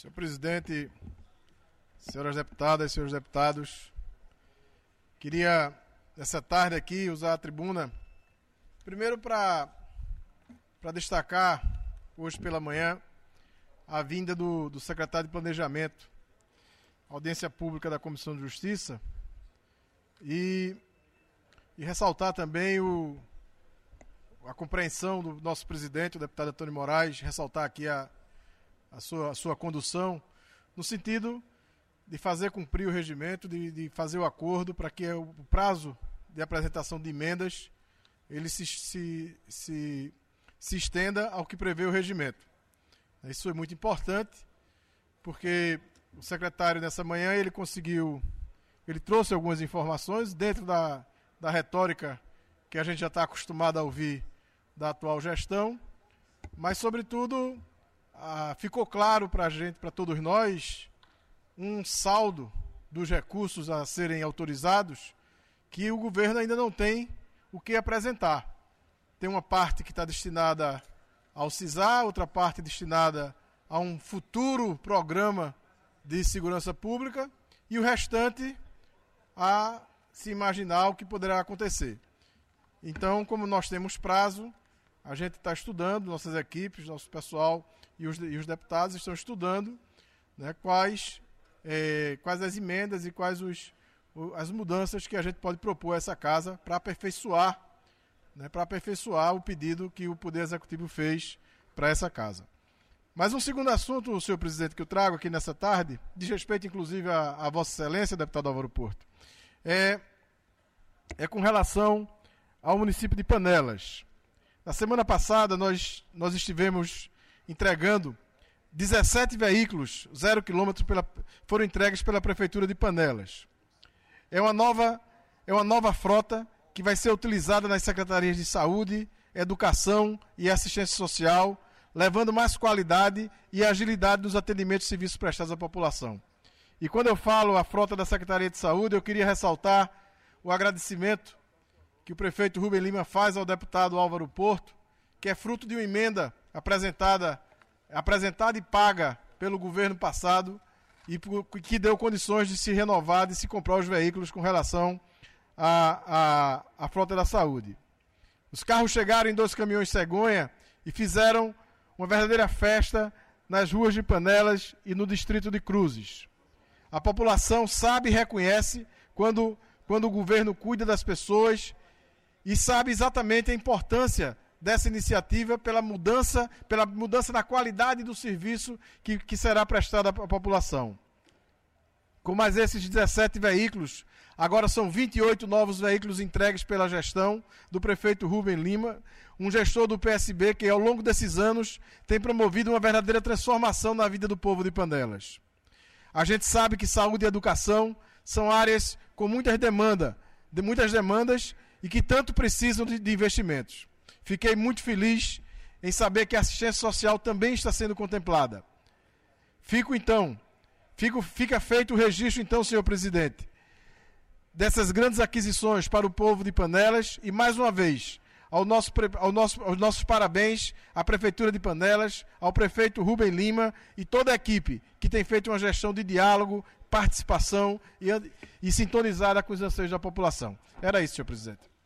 Senhor presidente, senhoras deputadas, senhores deputados, queria, nessa tarde aqui, usar a tribuna, primeiro para destacar, hoje pela manhã, a vinda do secretário de Planejamento, audiência pública da Comissão de Justiça, e ressaltar também a compreensão do nosso presidente, o deputado Antônio Moraes, ressaltar aqui a sua condução, no sentido de fazer cumprir o regimento, de fazer o acordo para que o prazo de apresentação de emendas ele se estenda ao que prevê o regimento. Isso foi muito importante, porque o secretário, nessa manhã, ele trouxe algumas informações dentro da retórica que a gente já está acostumado a ouvir da atual gestão, mas, sobretudo, ficou claro para a gente, para todos nós, um saldo dos recursos a serem autorizados que o governo ainda não tem o que apresentar. Tem uma parte que está destinada ao CISAR, outra parte destinada a um futuro programa de segurança pública e o restante a se imaginar o que poderá acontecer. Então, como nós temos prazo, a gente está estudando, nossas equipes, nosso pessoal e os deputados estão estudando, né, quais as emendas e quais as mudanças que a gente pode propor a essa casa para aperfeiçoar o pedido que o Poder Executivo fez para essa casa. Mas um segundo assunto, senhor presidente, que eu trago aqui nessa tarde, diz respeito inclusive a Vossa Excelência, deputado Álvaro Porto, é com relação ao município de Panelas. Na semana passada, nós estivemos entregando 17 veículos 0 km foram entregues pela Prefeitura de Panelas. É uma nova frota que vai ser utilizada nas secretarias de Saúde, Educação e Assistência Social, levando mais qualidade e agilidade nos atendimentos e serviços prestados à população. E quando eu falo a frota da Secretaria de Saúde, eu queria ressaltar o agradecimento que o prefeito Rubem Lima faz ao deputado Álvaro Porto, que é fruto de uma emenda apresentada e paga pelo governo passado e que deu condições de se renovar, de se comprar os veículos com relação à frota da saúde. Os carros chegaram em 2 caminhões cegonha e fizeram uma verdadeira festa nas ruas de Panelas e no distrito de Cruzes. A população sabe e reconhece quando o governo cuida das pessoas e sabe exatamente a importância dessa iniciativa pela mudança na qualidade do serviço que será prestado à população. Com mais esses 17 veículos, agora são 28 novos veículos entregues pela gestão do prefeito Rubem Lima, um gestor do PSB que, ao longo desses anos, tem promovido uma verdadeira transformação na vida do povo de Panelas. A gente sabe que saúde e educação são áreas com muitas demandas e que tanto precisam de investimentos. Fiquei muito feliz em saber que a assistência social também está sendo contemplada. Fica feito o registro, então, senhor presidente, dessas grandes aquisições para o povo de Panelas e, mais uma vez, aos nossos parabéns à Prefeitura de Panelas, ao prefeito Rubem Lima e toda a equipe que tem feito uma gestão de diálogo, participação e sintonizada com os anseios da população. Era isso, senhor presidente.